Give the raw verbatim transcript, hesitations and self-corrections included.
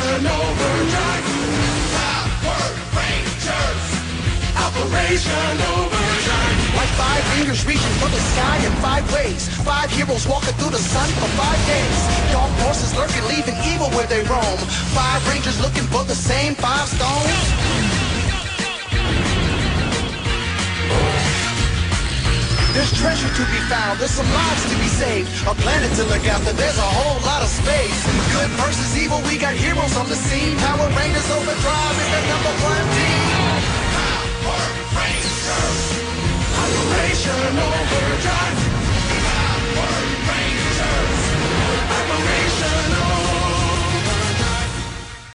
Operation Overdrive. Power Rangers. Operation Overdrive. Like five fingers reaching for the sky in five ways. Five heroes walking through the sun for five days. Dark forces lurking, leaving evil where they roam. Five rangers looking for the same five stones. There's treasure to be found, there's some lives to be saved. A planet to look after, there's a whole lot of space. Good versus evil, we got heroes on the scene. Power Rangers Overdrive is the number one team. Power Rangers. Operation Overdrive.